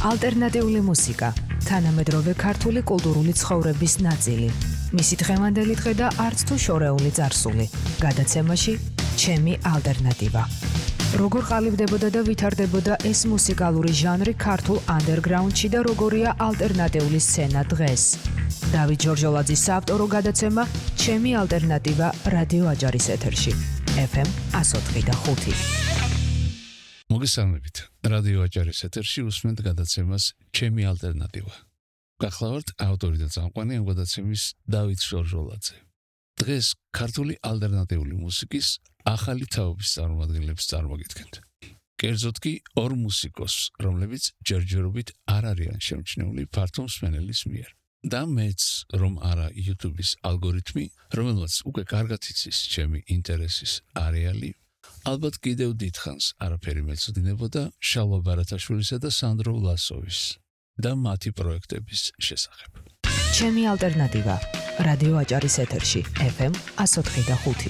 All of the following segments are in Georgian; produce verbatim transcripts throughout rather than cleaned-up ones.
ალტერნატიული მუსიკა, თანამედროვე ქართული კულტურული ცხოვრების ნაწილი. მისი დღევანდელი დღე და არც თუ შორეული წარსული. გადაცემაში ჩემი ალტერნატივა. როგორ ყალიბდებოდა და ვითარდებოდა ეს მუსიკალური ჟანრი ქართულ ანდერგრაუნდში და როგორია ალტერნატიული სცენა დღეს. დავით ჯორჯოლაძის საავტორო გადაცემა ჩემი ალტერნატივა რადიო აჯარის ეთერში. ეფ ემ εκατო ოთხი და ხუთი. მოგესალმებით. რადიო აჯარის ეთერში უსმენთ გადაცემას ჩემი ალტერნატივა. გახლავართ ავტორი და წამყვანი ამ გადაცემის დავით ჯორჯოლაძე. დღეს ქართული ალტერნატიული მუსიკის ახალი თაობის წარმომადგენლებს წარმოგიდგენთ. კერძოდ კი ორ მუსიკოსს, რომლებიც ჯერჯერობით არ არიან შემჩნეული ფართო მსმენელის მიერ. და მეც რომ არა YouTube-ის ალგორითმი, რომელმაც უკვე კარგად იცის ჩემი ინტერესის არეალი, ალბათ კიდევ დიდხანს არაფერი მეცოდინებოდა შალვა ბარათაშვილისა და სანდრო ვლასოვის და მათი პროექტების შესახებ. ჩემი ალტერნატივა რადიო აჯარის ეთერში ეფ ემ εκατო ოთხი და ხუთი.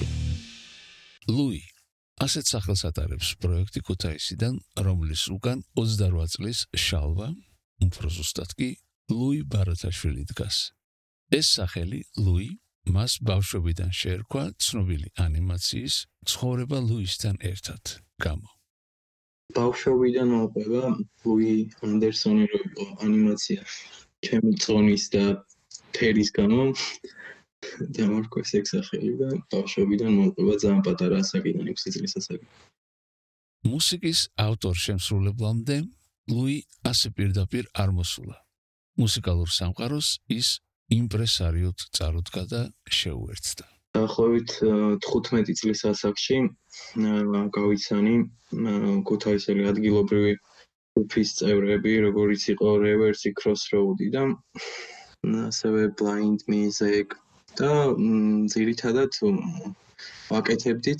ლუი ასეთ სახელს ატარებს პროექტი ქუთაისიდან, რომლის უკან ოცდარვა წლის შალვა, უფრო ზუსტად კი ლუი ბარათაშვილი დგას. ეს სახელი ლუი მას ბავშვობიდან შეერქვა ცნობილი ანიმაციის ცხოვრება ლუისთან ერთად გამო. ბავშვობიდან მოყვება ლუი ანდერსონი რო იყო ანიმაცია ჩემი წონის და ფერის გამო დამარქვეს ეგ სახელი და ბავშვობიდან მოყვება ძალიან პატარა ასაკიდან ექვსი წლის ასაკიდან. მუსიკის ავტორ-შემსრულებლამდე ლუი ასე პირდაპირ არ მოსულა. მუსიკალურ სამყაროს ის იმპრესარიოდ წარუდგა და შეუერთდა. დაახლოებით თხუთმეტი წლის ასაკში გავიცანი ქუთაისელი ადგილობრივი ჯგუფის წევრები, როგორიც იყო Reverse Crossroad და ასევე Blind Music და ძირითადად ვაკეთებდით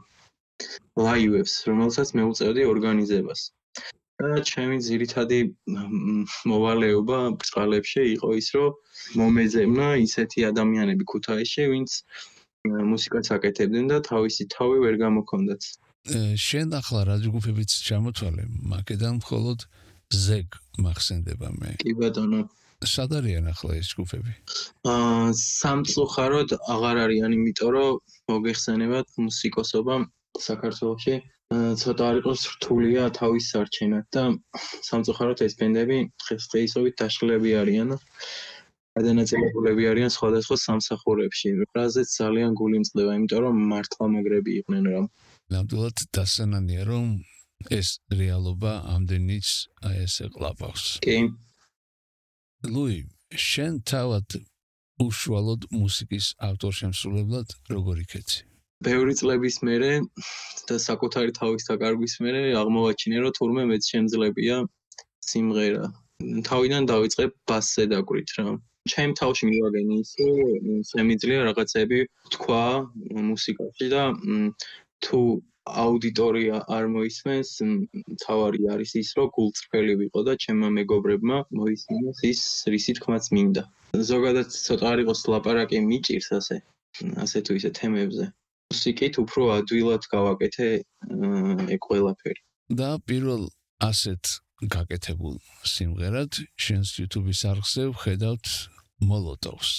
ლაივებს, რომელსაც მე უწევდი ორგანიზებას. და ჩემი ძირითადი მოვალეობა ბრძყალებში იყო ის, რომ მომეძებნა ისეთი ადამიანები ქუთაისში, ვინც მუსიკას აკეთებდნენ და თავისი თავი ვერ გამოქონდათ. შენ ახლა რა ჯგუფებიც ჩამოთვალე, მაგედან მხოლოდ ზეგ მახსენდება მე. კი ბატონო. სად არიან ახლა ეს ჯგუფები? აა სამწუხაროდ აღარ არიან, იმიტომ რომ მოგეხსენებათ მუსიკოსობა საქართველოში ცოტა არ იყოს რთულია თავის სარჩენად და სამწუხაროდ ეს ბენდები დღესდღეობით დაშლილები არიან. გადანაწილებულები არიან სხვადასხვა სამსახურებში, რაზეც ძალიან გული მწყდება, იმიტომ რომ მართლა მაგრები იყვნენ რა. ნამდვილად დასანანია, რომ ეს რეალობა ამდენიც აი ესე ყლაპავს. კი. ლუი, შენ თავად უშუალოდ მუსიკის ავტორ-შემსრულებლად როგორ იქეცი? ბევრი წლების მერე და საკუთარი თავის დაკარგვის მერე აღმოვაჩინე, რომ თურმე მეც შემძლებია სიმღერა. თავიდან დავიწყე ბასზე დაკვირით რა. ჩემ თავში მივაგენი ის, რომ შემიძლია რაღაცები თქვა მუსიკაში და თუ აუდიტორია არ მოისმენს, თავარი არის ის, რომ გულწრფელი ვიყო და ჩემმა მეგობრებმა მოისმინეს ის, რისი თქმაც მინდა. ზოგადად ცოტა არ იყოს ლაპარაკი მიჭირს ასე, ასე თუ ისე თემებზე. მუსიკით უფრო ადვილად გავაკეთე ეგ ყველაფერი. და პირველ ასეთ გაკეთებულ სიმღერად შენს YouTube-ის არხზე ვხედავთ მოლოტოვს.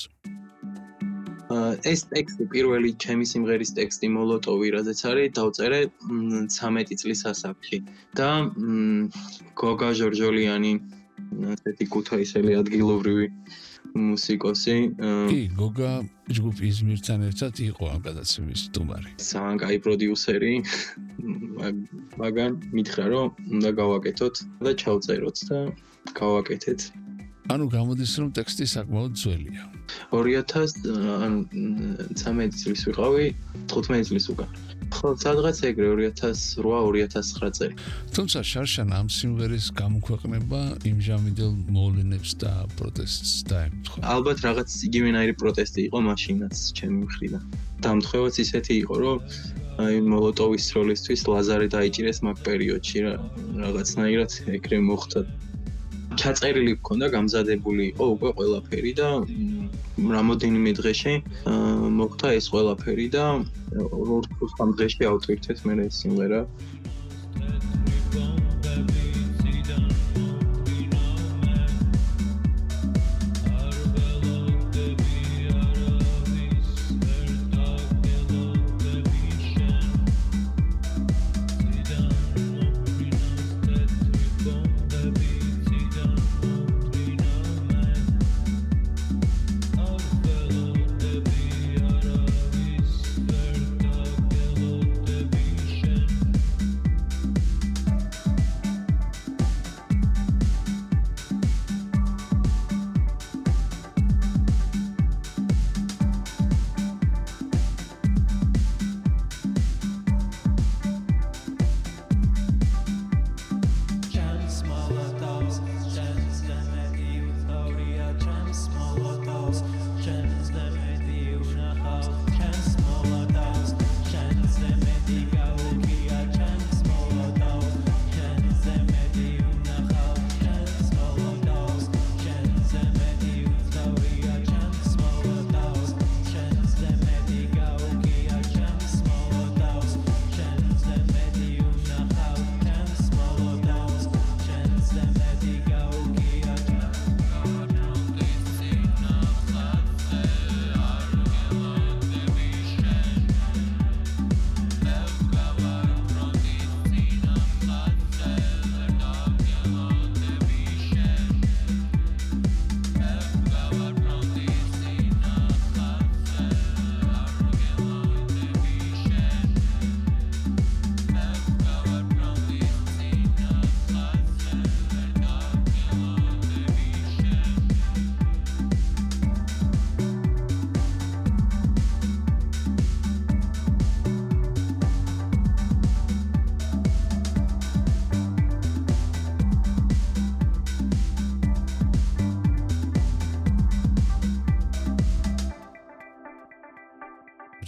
ეს ტექსტი, პირველი ჩემი სიმღერის ტექსტი მოლოტოვი, რაზეც არის, დავწერე ცამეტი წლის ასაკში. და გოგა ჟორჟოლიანი, ასეთი ქუთაისელი ადგილობრივი მუსიკოსი. კი, გოგა ჯგუფ იზმირთან ერთად იყო ამ გადაცემის სტუმარი. ძალიან კაი პროდიუსერი. მაგან მითხრა, რომ უნდა გავაკეთოთ და ჩავწეროთ და გავაკეთეთ. ანუ გამოდის, რომ ტექსტი საკმაოდ ძველია. ორი ათას ცამეტი წლის ვიყავი, თხუთმეტი წლის უკან. ხო, სადღაც ეგრე ორი ათას რვა ორი ათას ცხრა წელი. თუმცა შარშან ამ სიმღერის გამოქვეყნება იმჟამინდელ მოვლენებს და პროტესტს დაემთხვა. ალბათ რაღაც იგივენაირი პროტესტი იყო მაშინაც ჩემი მხრიდან. დამთხევაც ისეთი იყო, რომ აი მოლოტოვის როლისთვის ლაზარე დაიჭირეს მაგ პერიოდში რა, რაღაცნაირად ეგრე მოხდა. ჩაწერილი გქონდა, გამზადებული იყო უკვე ყველაფერი და რამოდენიმე დღეში მოხდა ეს ყველაფერი და ორ თუ სამ დღეში ავტვირთეთ მე ეს სიმღერა.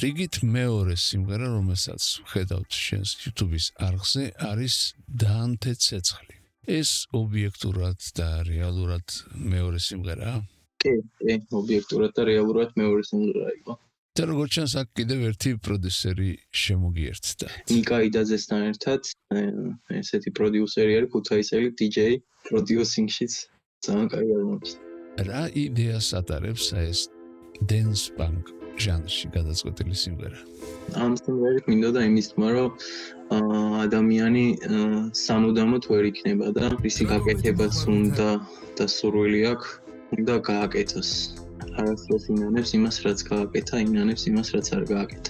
რიგით მეორე სიმღერა, რომელსაც ხედავთ შენს YouTube-ის არხზე, არის დანტე ცეცხლი. ეს ობიექტურად და რეალურად მეორე სიმღერაა? კი, კი, ობიექტურად და რეალურად მეორე სიმღერა იყო. და როგორც ჩანს, აქ კიდევ ერთი პროდიუსერი შემოგიერთდა. ნიკა იდაძესთან ერთად, ესეთი პროდიუსერი არის, ქუთაისელი დი-ჯეი, პროდიუსინგშიც ძალიან კაი აღმოჩნდა. რა იდეას ატარებს ეს dance punk ჟანრში გადაწყვეტილი სიმღერა? ამ სიმღერით მინდოდა იმის თქმა, რომ ადამიანი სამუდამოდ ვერ იქნება და ისი გაკეთებაც უნდა და სურვილი აქვს, უნდა გააკეთოს. არასდროს ინანებს იმას, რაც გააკეთა, ინანებს იმას, რაც არ გააკეთა.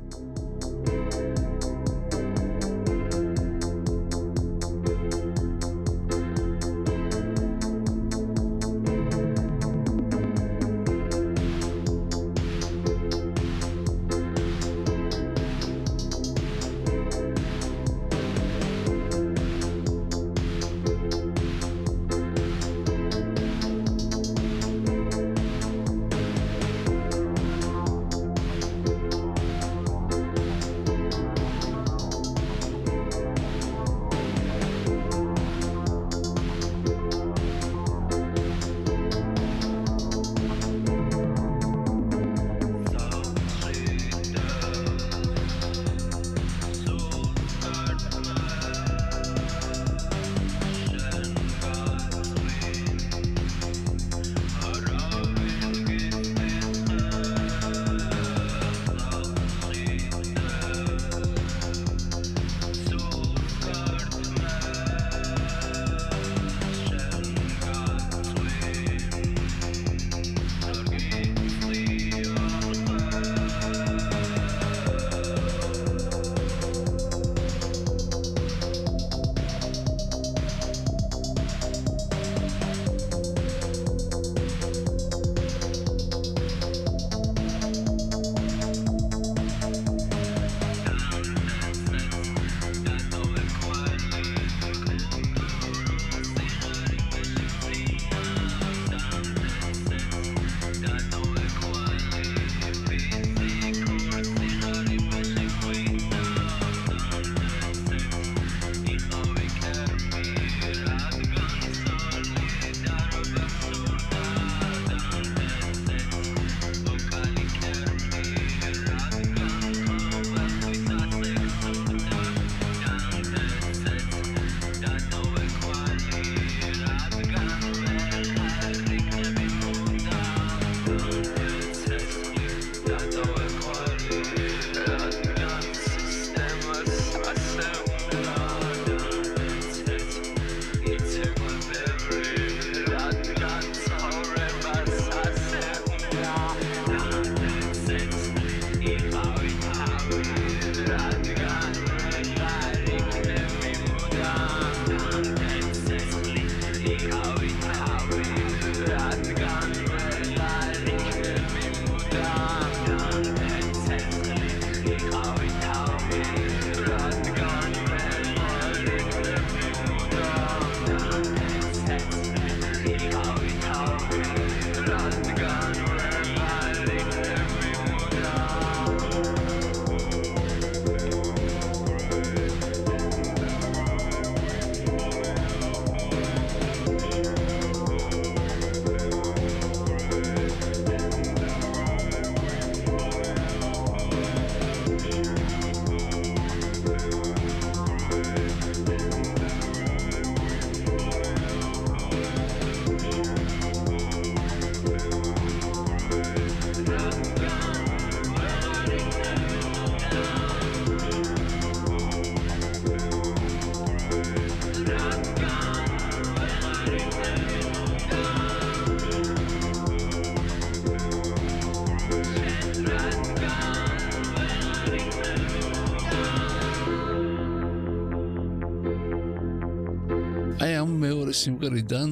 სიმღერიდან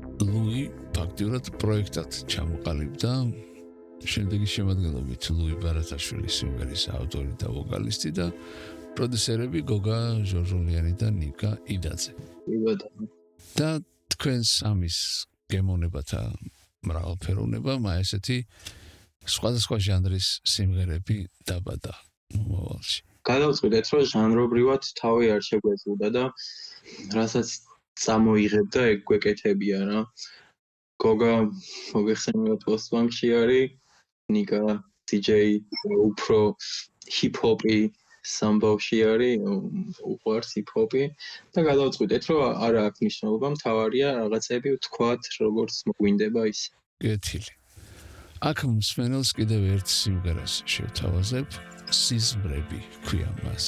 ლუი ფაქტიურად პროექტად ჩამოყალიბდა შემდეგი შემადგენლობით ლუი ბარათაშვილი სიმღერის ავტორი და ვოკალისტი და პროდიუსერები გოგა ჟორჟოლიანი და ნიკა იდაძე. და თქვენს ამის გემოვნებათა მრავალფეროვნება ესეთი სხვადასხვა ჟანრის სიმღერები დაბადა მომავალში. გადავწყვიტეთ, რომ ჟანრობრივად თავი არ შეგვეძლოდა და რასაც წამოიღებდა ეგ გვეკეთებია რა. გოგა მოგეხსენებათ პოსტბანკში არის, ნიკა დი-ჯეი უფრო ჰიპ-ჰოპი სამბავში არის, უყვარს ჰიპ-ჰოპი და გადავწყვიტეთ, რომ არა აქვს მნიშვნელობა, მთავარია რაღაცები ვთქვათ, როგორც მოგვინდება ის. გეთილი. აქ მსმენელს კიდევ ერთ სიმღერას შევთავაზებ, სიზმრები ქვია მას.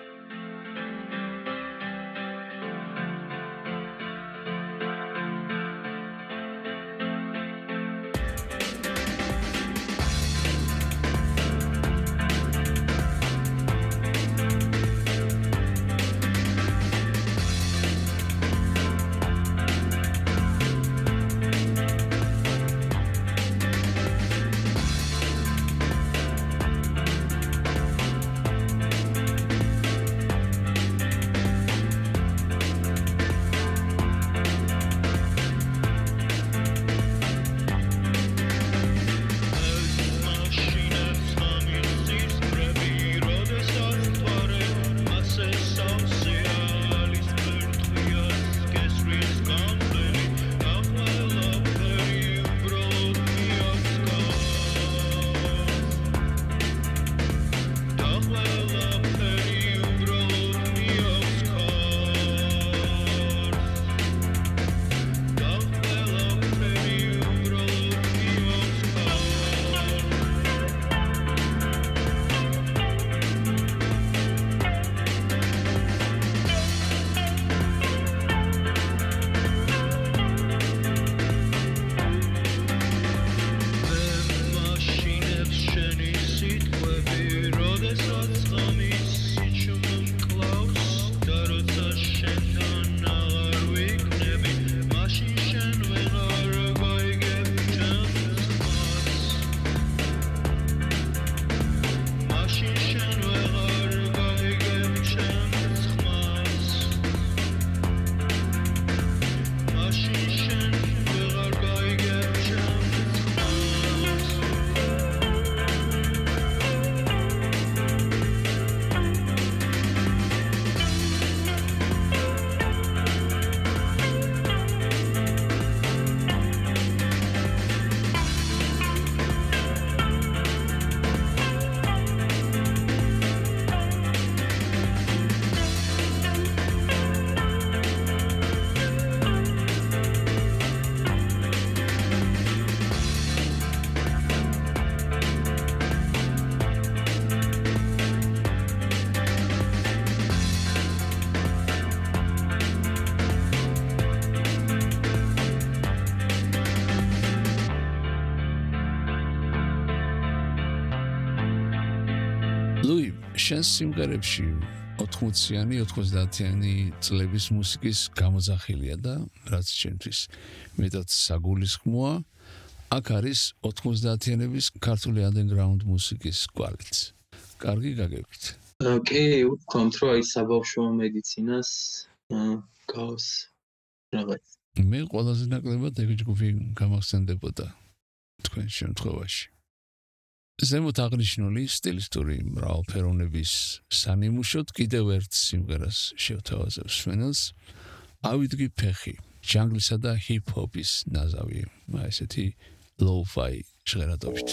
ლუი, შენ სიმღერებში ოთხმოციანი, ოთხმოცდაათიანი წლების მუსიკის გამოძახილია და რაც ჩემთვის მეტად საგულისხმოა, აქ არის ოთხმოცდაათიანების ქართული underground მუსიკის კვალიც. კარგი გაგებით. კი, ვთქვამთ, რომ აი საბავშვო მედიცინას გავს რაღაც. მე ყველაზე ნაკლებად ეგ ჯგუფი გამახსენდებოდა თქვენ შემთხვევაში. ზემოთ აღნიშნული სტილისტური მრავალფეროვნების სანიმუშოდ კიდევ ერთ სიმღერას შევთავაზებ მსმენელს, ავიდგი ფეხი, ჯანგლისა და ჰიპ-ჰოპის ნაზავი, ესეთი lo-fi ჟღერადობით.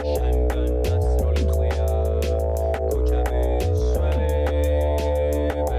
Baby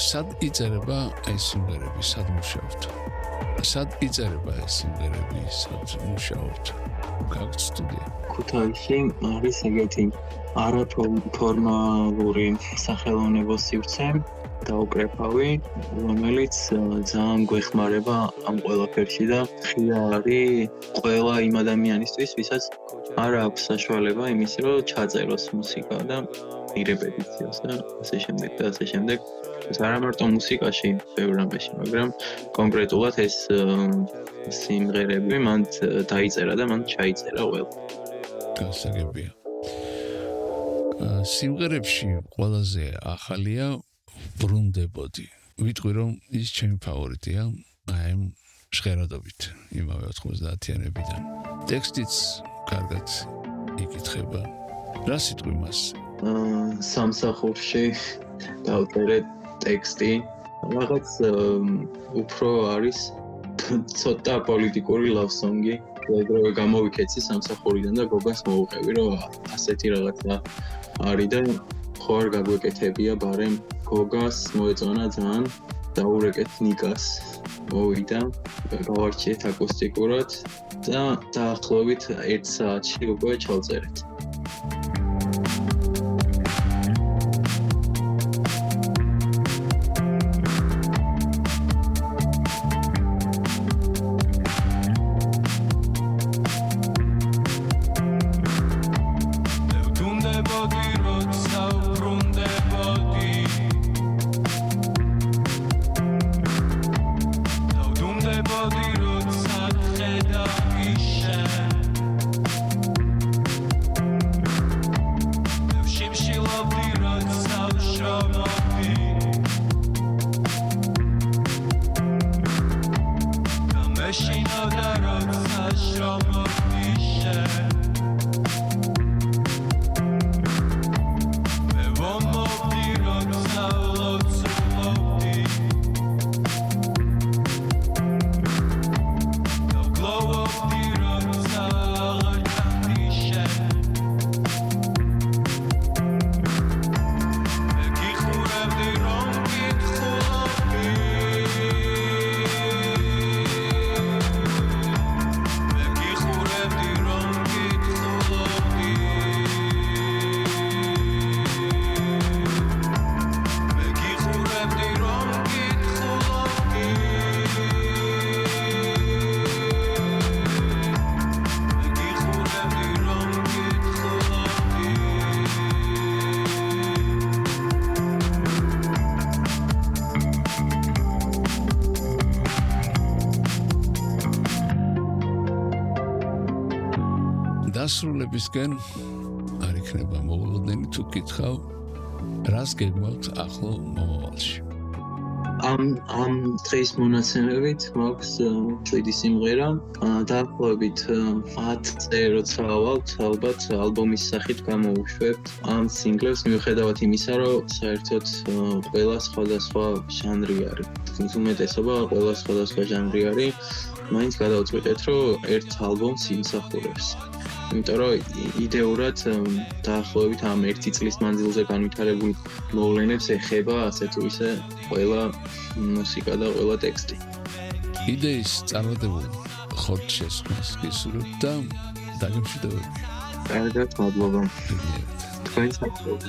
სად იწერება ეს სიმღერები, სად მუშაობთ? სად იწერება ეს სიმღერები, სად მუშაობთ? გაგვთ სტუდია? ქუთაისში არის ეგეთი არაფორმალური სახელოვნებო სივრცე დაუკრეფავი, რომელიც ძალიან გვეხმარება ამ ყველაფერში და ხია არის ყველა იმ ადამიანისთვის, ვისაც არ აქვს საშუალება იმისი, რომ ჩაწეროს მუსიკა და ირეპეტიციას და ასე შემდეგ და ასე შემდეგ. არა მარტო მუსიკაში, ბევრ რამეში, მაგრამ კონკრეტულად ეს სიმღერები მან დაიწერა და მან ჩაიწერა ყველა. გასაგებია. სიმღერებში ყველაზე ახალია ბრუნდებოდი. ვიტყვი რომ ის ჩემი ფავორიტია, აი ამ ჟღერადობით, იმავე ოთხმოცდაათიანებიდან. ტექსტიც კარგად იკითხება. რა სიტყვი მას? სამსახურში დავწერე ტექსტი. რაღაც უფრო არის ცოტა პოლიტიკური ლავსონგი. ეგრევე გამოვიქეცი სამსახურიდან და გოგას მოუყევი, რომ ასეთი რაღაცა არის და ხო არ გაგვეკეთებია, ბარემ გოგას მოეწონა ძალიან დაურეკეთ ნიკას. მოვიდა, გავარჩიეთ აკუსტიკურად და დაახლოებით ერთ საათში უკვე ჩავწერეთ. დასრულებისკენ არ იქნება მოულოდნელი თუ გითხრავ, რას გეგმავთ ახლო მომავალში. ამ ამ დღის მონაცემებით მაქვს შვიდი სიმღერა, დაახლოებით ათზე როცა ავალთ, ალბათ ალბომის სახით გამოვუშვებთ ამ სინგლებს, მიუხედავად იმისა, რომ საერთოდ ყველა სხვადასხვა ჟანრი არის. თუმცა უმეტესობა ყველა სხვადასხვა ჟანრი არის, მაინც გადავწყვიტეთ, რომ ერთ ალბომს იმსახურებს. იმიტომ რომ იდეურად დაახლოებით ამ ერთი წლის მანძილზე განვითარებულ მოვლენებს ეხება ასე თუ ისე ყველა მუსიკა და ყველა ტექსტი. იდეის წარმატებულ ხორცს შესხმას გისურვებთ და დაგემშვიდობები. კარგად, მადლობა. თქვენ საქმე.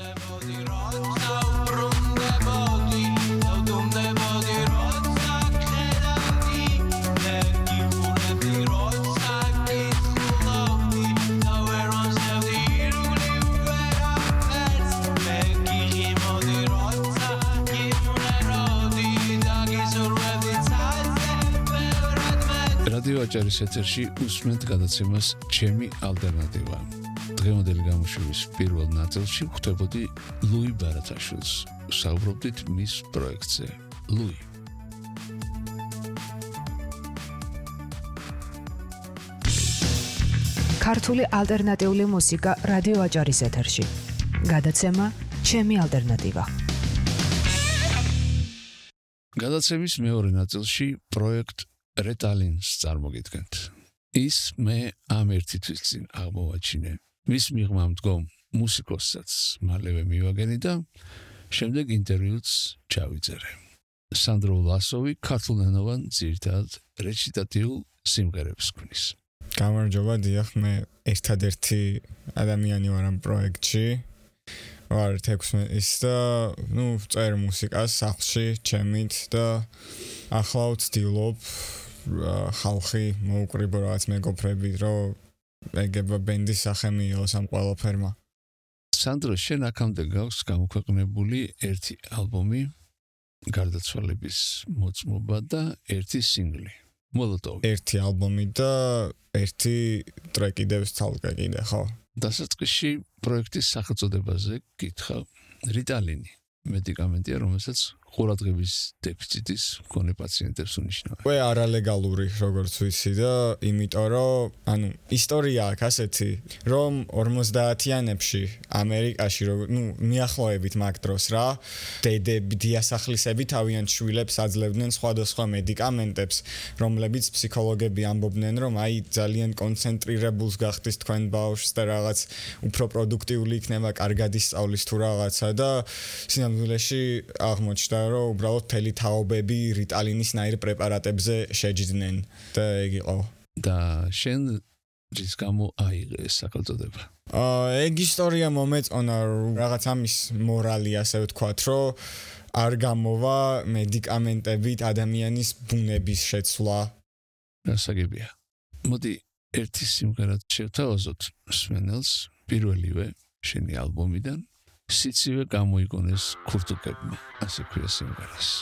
რადიო აჭარის ეთერში უსმენთ გადაცემას ჩემი ალტერნატივა. დღევანდელი გამოშვების პირველ ნაწილში ხვდებოდი ლუი ბარათაშვილს. საუბრობდით მის პროექტზე. ლუი. ქართული ალტერნატიული მუსიკა რადიო აჭარის ეთერში. გადაცემა ჩემი ალტერნატივა. გადაცემის მეორე ნაწილში პროექტ რეტალინს წარმოგიდგენთ. ის მე ამ ერთი თვის წინ აღმოვაჩინე. მის მიღმა მდგომ მუსიკოსსაც მალევე მივაგენი და შემდეგ ინტერვიუც ჩავიწერე. სანდრო ლასოვი ქართულენოვან ძირითადად რეჩიტატიულ სიმღერებს ქმნის. გამარჯობა, დიახ, მე ერთადერთი ადამიანი ვარ ამ პროექტში. ვარ თექვსმეტის და ნუ წერ მუსიკას სახლში ჩემით და ახლა ვცდილობ ხალხი მოუკრიბო რაღაც მეგობრებით, რომ ეგება ბენდის სახე მიიღოს ამ ყველაფერმა. სანდრო, შენ აქამდე გაქვს გამოქვეყნებული ერთი ალბომი, გარდაცვალების მოწმობა და ერთი სინგლი, მოლოტოვი. ერთი ალბომი და ერთი ტრეკი დევს თალკე კიდე, ხო? დასაწყისში პროექტის სახელწოდებაზე გითხრა რიტალინი, მედიკამენტია, რომელსაც ყურადღების დეფიციტის მქონე პაციენტებს უნიშნავენ. უკვე არალეგალური, როგორც ვიცი და იმიტომ რომ, ანუ ისტორია აქვს ასეთი, რომ ორმოცდაათიანებში ამერიკაში, ნუ მიახლოებით მაგ დროს რა, დედები, დიასახლისები თავიანთ შვილებს აძლევდნენ სხვადასხვა მედიკამენტებს, რომლებიც ფსიქოლოგები ამბობდნენ, რომ აი ძალიან კონცენტრირებულს გახდის თქვენ ბავშვს და რაღაც უფრო პროდუქტიული იქნება, კარგად ისწავლის თუ რაღაცა და სინამდვილეში აღმოჩნდა რომ უბრალოდ თელი თაობები რიტალინის ნაირ პრეპარატებზე შეჯდნენ და ეგ იყო. და შენ რის გამო აიღე ეს სახელწოდება? აა ეგ ისტორია მომეწონა რაღაც ამის მორალი ასე ვთქვათ, რომ არ გამოვა მედიკამენტებით ადამიანის ბუნების შეცვლა. გასაგებია. მოდი ერთი სიმღერად შევთავაზოთ მსმენელს, პირველივე შენი ალბომიდან. სიცივე გამოიგონეს ქურთუკებმა, ასე ქვია სიმღერას.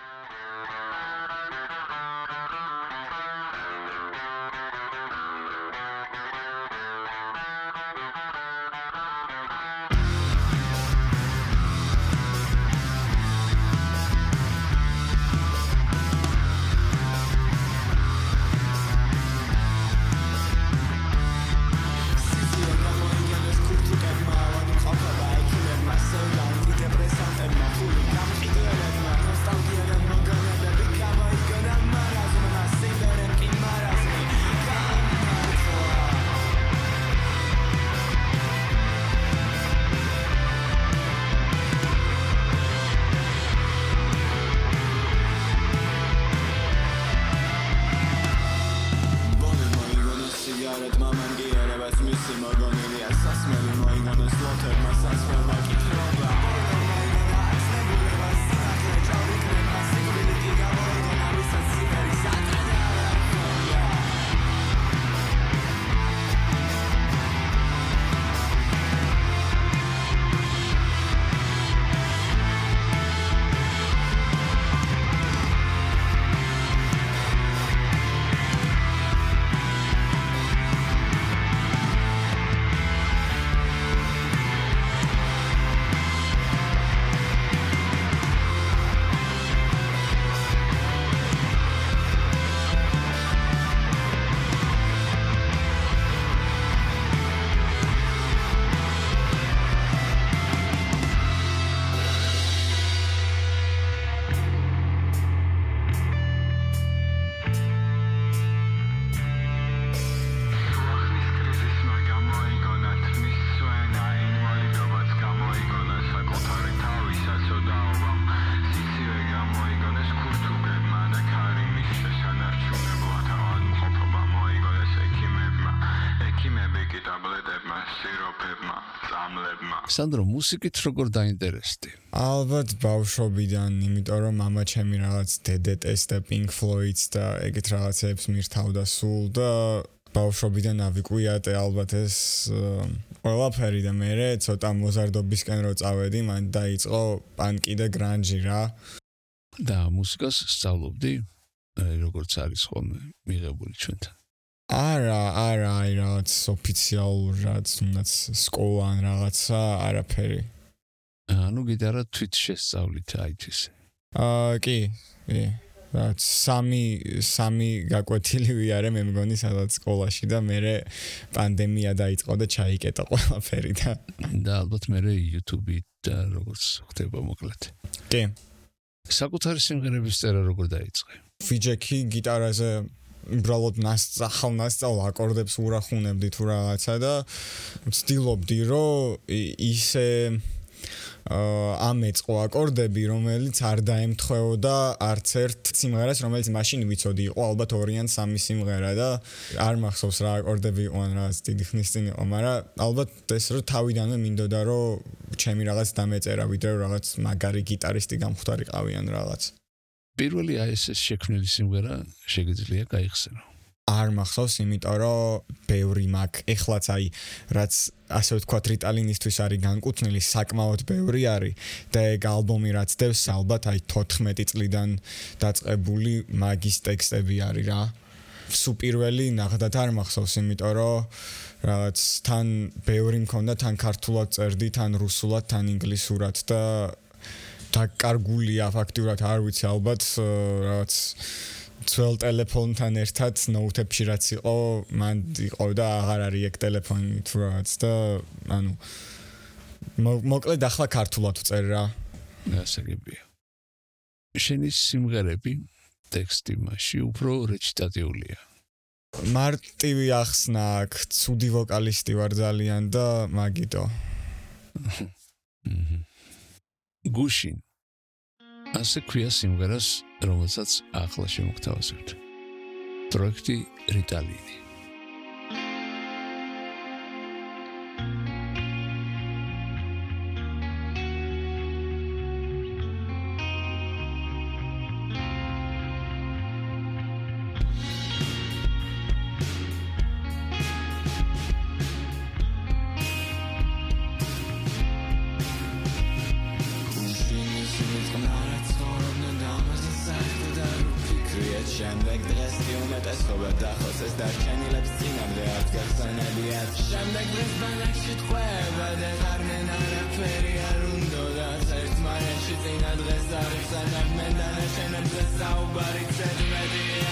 სანდრო, მუსიკით როგორ დაინტერესდი? ალბათ ბავშვობიდან, იმიტომ რომ მამა ჩემი რაღაც დედეტეს და Pink Floyd-ს და ეგეთ რაღაცებს მირთავდა სულ და ბავშვობიდან ავიკვიატე ალბათ ეს ყველაფერი და მე ცოტა მოზარდობისკენ რო წავედი, მან დაიწყო პანკი და გრანჟი რა. და მუსიკას სწავლობდი, როგორც არის ხოლმე მიღებული ჩვენთან. არა, არა, აი რაღაც ოფიციალურ რაც უნდაც სკოლა ან რაღაცა არაფერი. ანუ გიტარა თვით შესწავლით აითვის. აა კი, კი. რაც სამი სამი გაკვეთილი ვიარე მე მგონი სადაც სკოლაში და მე პანდემია დაიწყო და ჩაიკეტა ყველაფერი და და ალბათ მე YouTube-ით და როგორც ხდება მოკლედ. კი. საკუთარი სიმღერების წერა როგორ დაიწყე? ვიჯექი გიტარაზე უბრალოდ ნასწავლ ნასწავლ აკორდებს ურახუნებდი თუ რაღაცა და ვცდილობდი რომ ისე ამ ეწყო აკორდები, რომელიც არ დაემთხვეოდა არც ერთ სიმღერას, რომელიც მაშინ ვიცოდი, იყო ალბათ ორი ან სამი სიმღერა და არ მახსოვს რა აკორდები იყვნენ, რაღაც დიდი ხნის წინ იყო, მაგრამ ალბათ ეს რომ თავიდანვე მინდოდა რომ ჩემი რაღაც დამეწერა, ვიდრე რაღაც მაგარი გიტარისტი გამხვდარიყავიან რაღაც. პირველი აი ეს შექმნილი სიმღერა შეგიძლია გაიხსენო. არ მახსოვს, იმიტომ რომ ბევრი მაქვს. ეხლაც აი რაც ასე ვთქვათ რიტალინისთვის არის განკუთვნილი, საკმაოდ ბევრი არის და ეგ ალბომი რაც დევს, ალბათ აი თოთხმეტი წლიდან დაწყებული მაგის ტექსტები არის რა. სულ პირველი ნახდათ არ მახსოვს, იმიტომ რომ რაღაც თან ბევრი მქონდა, თან ქართულად წერდი, თან რუსულად, თან ინგლისურად და დაკარგულია ფაქტიურად არ ვიცი ალბათ რაღაც ძველ ტელეფონთან ერთად ნოუთებში რაც იყო, მან იყო და აღარ არის ეგ ტელეფონი თუ რაღაც და ანუ მოკლედ ახლა ქართულად ვწერ რა. გასაგებია. შენი სიმღერები ტექსტი მასში უფრო რეჩიტატიულია. მარტივი ახსნა აქვს, ცუდი ვოკალისტი ვარ ძალიან და მაგიტო. გუშინ ასე ქვია სიმღერას, რომელსაც ახლა შემოგთავაზებთ. პროექტი რიტალინი. შემდეგ დღეს უმეტესობა დახოცეს დარჩენილებს წინამდე არც გახსენებიათ შემდეგ დღეს ბანაკში თქვება და ღარნენ არაფერი არ უნდოდათ ერთმანეთში წინა დღეს არ იხსენებ მე დანარჩენებზე საუბარი ცედმედია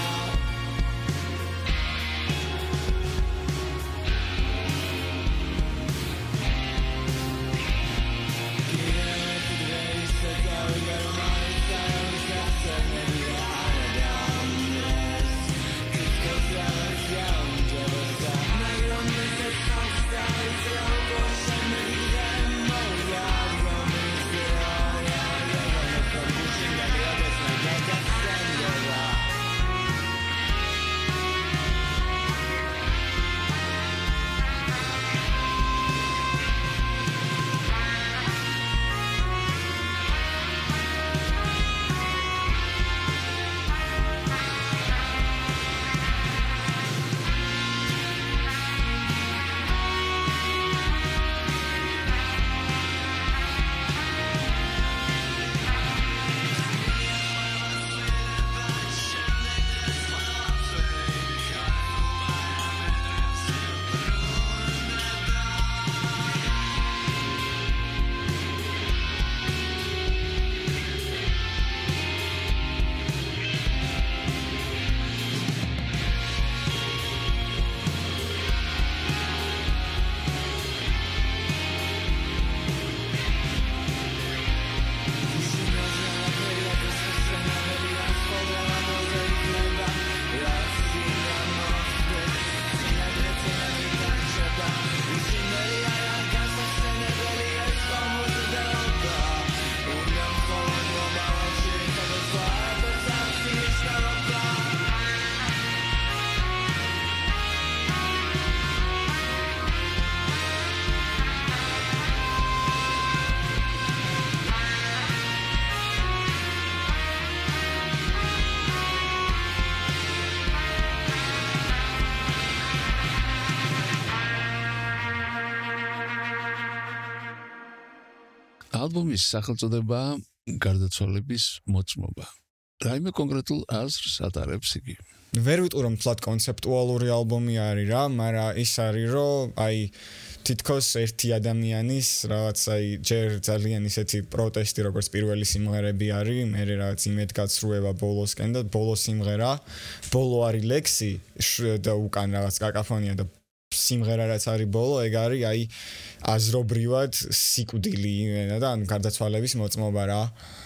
ალბომის სახელწოდება გარდაცვალების მოწმობა. რაიმე კონკრეტულ აზრს ატარებს იგი? ვერ ვიტყვი რომ თლად კონცეპტუალური ალბომი არის რა, მაგრამ ის არის რომ აი თითქოს ერთი ადამიანის რაღაც აი ჯერ ძალიან ისეთი პროტესტი როგორც პირველი სიმღერები არის, მე რაღაც იმედგაცრუება ბოლოსკენ და ბოლო სიმღერა, ბოლო არის ლექსი და უკან რაღაც კაკაფონია და სიმღერა რაც არის ბოლო, ეგ არის აი აზრობრივად სიკვდილი იმენა და ანუ გარდაცვალების მოწმობა რა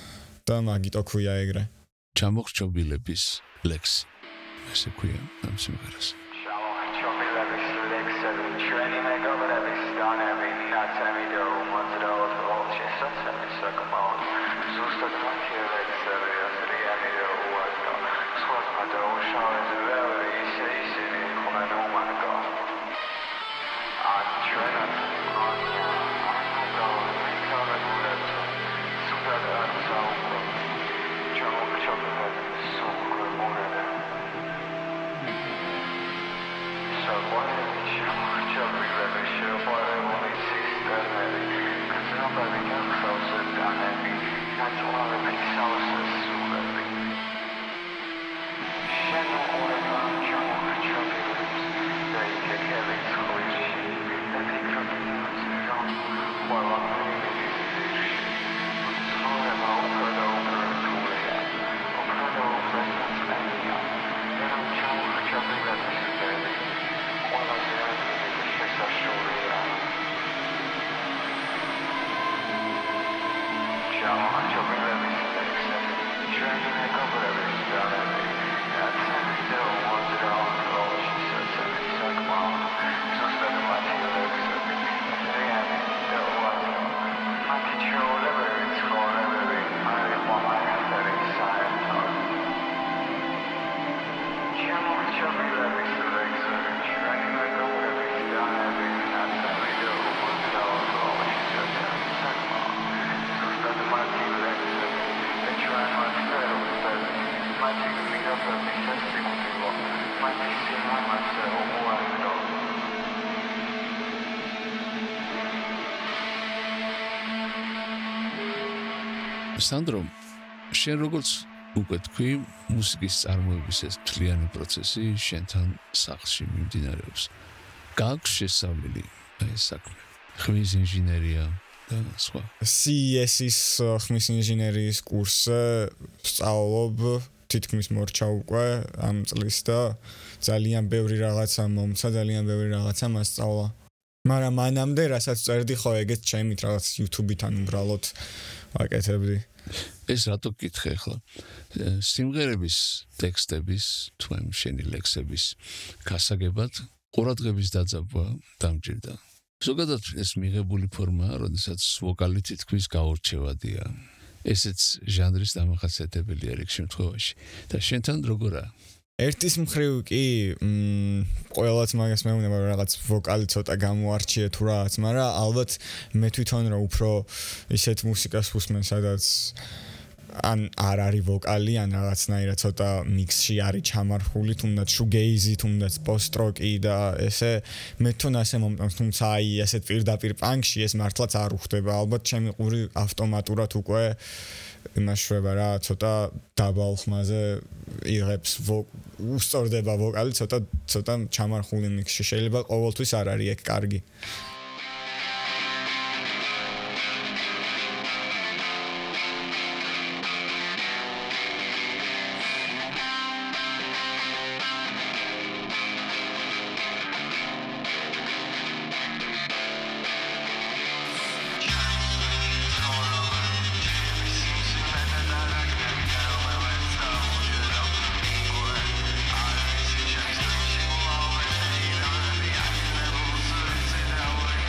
და მაგიტო ქვია ეგრე. ჩამოხრჩობილების ლექსი. ესე ქვია ამ სიმღერას. ჩამოხრჩობილების ლექსები ჩვენი მეგობრების დანები ნაცემი და უმოძრაოდ ოლჩესაცები საკმაოდ ზუსტად მათი ლექსები ასრიანი და უაზრო სხვადასხვა დაუშავეს ბევრი ისე ისინი იყვნენ უმარგო ან ჩვენად მგონია ამაგალ მითარებულებს სუდად არ საუბრობ ჩამოხრჩობილად სოკვებურები საყვარელი ჩამოხრჩობილები შეყვარებული ცისტერნები გრძნობები გახსოვს დანები ნაწლავები სავსეს სულები შემოყურება ჩამოხრჩობილებს და იკეკები ცხვირში და ფიქრობილებს რომ ყველაფერი მიდის ძირში ცხოვრება უფრო და უფრო რთულია უფრო და უფრო საწმენია და რომ ჩამოხრჩობილების ველი ყველაზე ადვილი შესაშურია ჩამოხრჩობილების ლექსები ჩვენი მეგობრების დანები აცები და უაზრო პროლში საცები საკმაოდ ზუსტად მათი ლექსები ასრიანი და უაზრო მათი ჩვეულებრივი ცხოვრებები არ იყო არაფერი საერთოდ ჩამოხრჩობილების ლექსები ჩვენი მეგობრების დანები აცები და უაზრო პროლში საცები საკმაოდ ზუსტად მათი ლექსები და ჩვენ მათ ვერუხდები მათი გმირობები სასიკვდილო მათი სიმამაცე უაზრო სანდრო, შენ როგორც უკვე თქვი, მუსიკის წარმოების ეს მთლიანი პროცესი შენთან სახლში მიმდინარეობს. გააქვს შესწავლილი ეს საქმე? ხმის ინჟინერია და სხვა. სი ეს ის ხმის ინჟინერიის კურსზე სწავლობ თითქმის მორჩა უკვე ამ წლის და ძალიან ბევრი რაღაცა მომცა, ძალიან ბევრი რაღაცა მასწავლა. მაგრამ მანამდე რასაც წერდი ხო ეგეც ჩემით რაღაც YouTube-იდან უბრალოდ ვაკეთებდი. ეს რატო გითხე ახლა? სიმღერების ტექსტების თუ ამ შენი ლექსების გასაგებად ყურადღების დაძაბვა დამჭირდა. ზოგადად ეს მიღებული ფორმაა, როდესაც ვოკალი თითქმის გაურჩევადია. ესეც ჟანრის დამახასიათებელია რიგ შემთხვევაში. და შენთან როგორა? ერთის მხრივ კი, მ ყველაც მაგას მეუბნება რომ რაღაც ვოკალი ცოტა გამოარჩიე თუ რაღაც, მაგრამ ალბათ მე თვითონ რომ უფრო ისეთ მუსიკას ვუსმენ, სადაც ან არ არის ვოკალი, ან რაღაცნაირად ცოტა მიქსში არის ჩამარხული, თუნდაც შუგეიზი, თუნდაც პოსტროკი და ესე მე თვითონ ასე მომწონს, თუმცა აი ესეთ პირდაპირ პანკში ეს მართლაც არ უხდება, ალბათ ჩემი ყური ავტომატურად უკვე იმაშვება რა, ცოტა დაბალ ხმაზე იღებს უსწორდება ვოკალი, ცოტა ცოტა ჩამარხული მიქსში. შეიძლება ყოველთვის არ არის ეგ კარგი. Now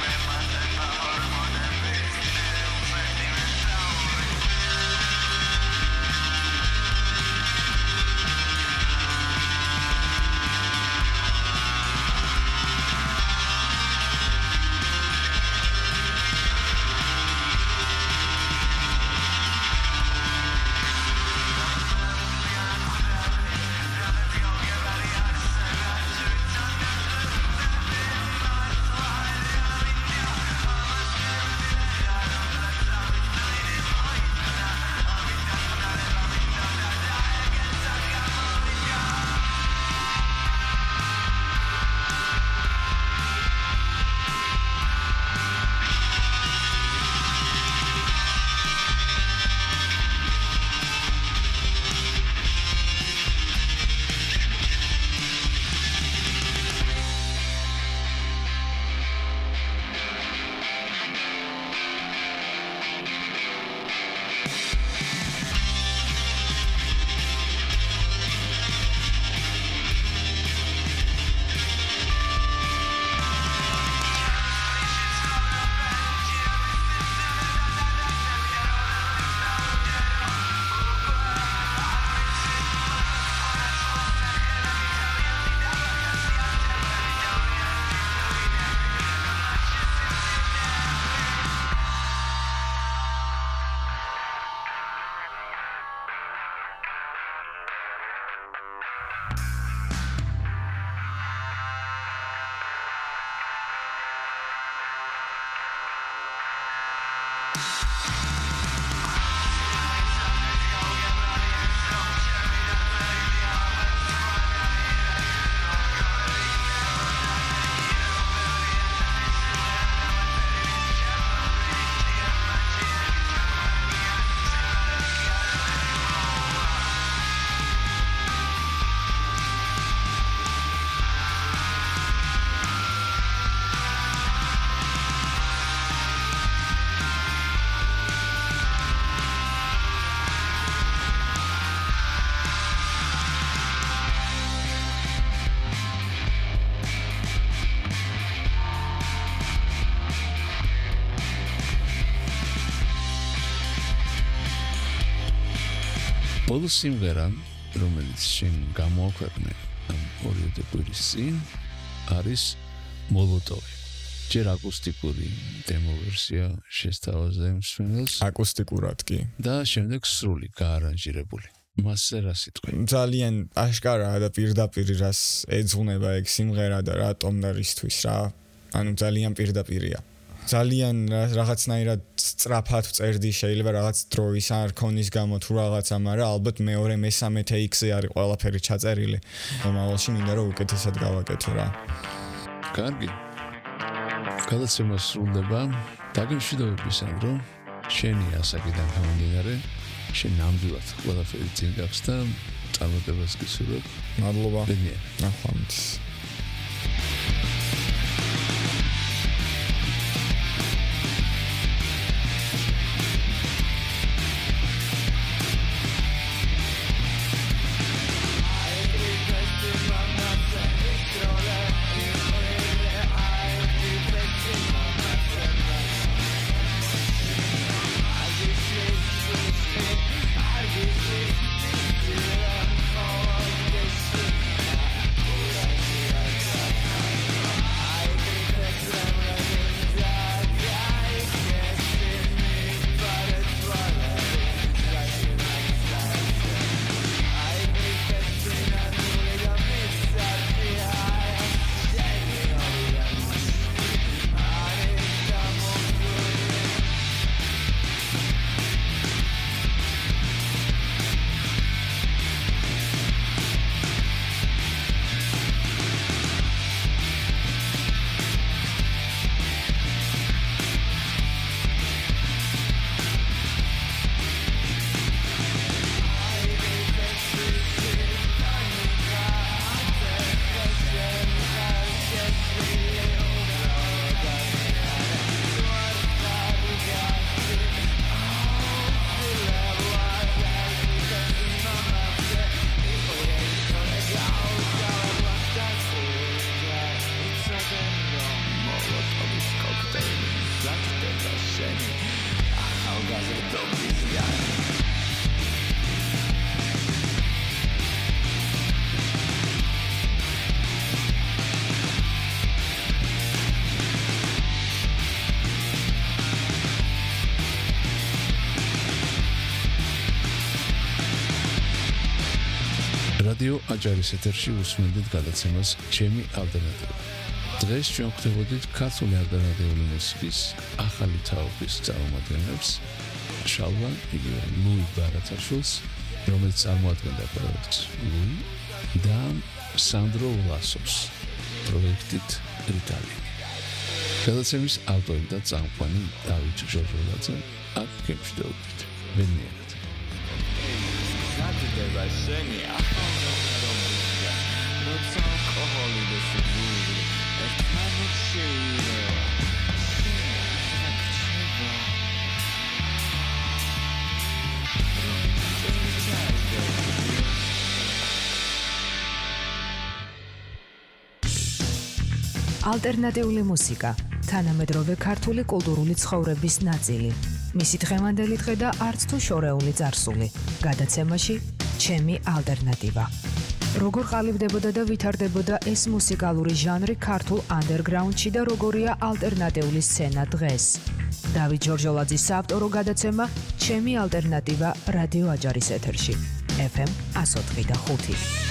ბოლო სიმღერა, რომელიც შენ გამოაქვეყნე ამ ორი კვირის წინ, არის მოლოტოვი. ჯერ აკუსტიკური დემო ვერსია შესთავაზე მსმენელს. აკუსტიკურად კი. და შემდეგ სრული გაარანჟირებული. მასზე რა სიტყვი? ძალიან აშკარაა და პირდაპირ რას ეძღვნება ეგ სიმღერა და რატომ და რისთვის რა. ანუ ძალიან პირდაპირია. ძალიან რაღაცნაირად სწრაფად წერდი, შეიძლება რაღაც დროის ან რქონის გამო თუ რაღაცა, მაგრამ ალბათ მეორე მესამე take-ზე არის ყველაფერი ჩაწერილი. მომავალში მინდა რომ უკეთესად გავაკეთო რა. კარგი. გადაცემა სრულდება დაგემშვიდობებისან, რომ შენი ასაკიდან გამომდინარე შენ ნამდვილად ყველაფერი წინ გაქვს და წარმატებას გისურვებ. მადლობა. ბედნიერ. ნახვამდის. რადიო აჯარის ეთერში უსმენდით გადაცემას ჩემი ალტერნატივა. დღეს ჩვენ ვხვდებოდით ქართული ალტერნატიული მუსიკის ახალი თაობის წარმომადგენლებს, შალვა იგივე ლუი ბარათაშვილს, რომელიც წარმოადგენდა პროექტს ლუი და სანდრო ვლასოვს პროექტით რიტალი. გადაცემის ავტორი და წამყვანი დავით ჟორჟოლაძე აქ გემშვიდობებით. ბედნიერად. Saturday შენი ახალგაზრდა როცა ალკოჰოლი და სიძულვი ერთმანეთს შეირევა ალტერნატიული მუსიკა, თანამედროვე ქართული კულტურული ცხოვრების ნაწილი. მისი დღევანდელი დღე და არც თუ შორეული წარსული. გადაცემაში ჩემი ალტერნატივა. როგორ ყალიბდებოდა და ვითარდებოდა ეს მუსიკალური ჟანრი ქართულ ანდერგრაუნდში და როგორია ალტერნატიული სცენა დღეს. დავით ჟორჟოლაძის საავტორო გადაცემა ჩემი ალტერნატივა რადიო აჯარის ეთერში. ეფ ემ one oh four და five.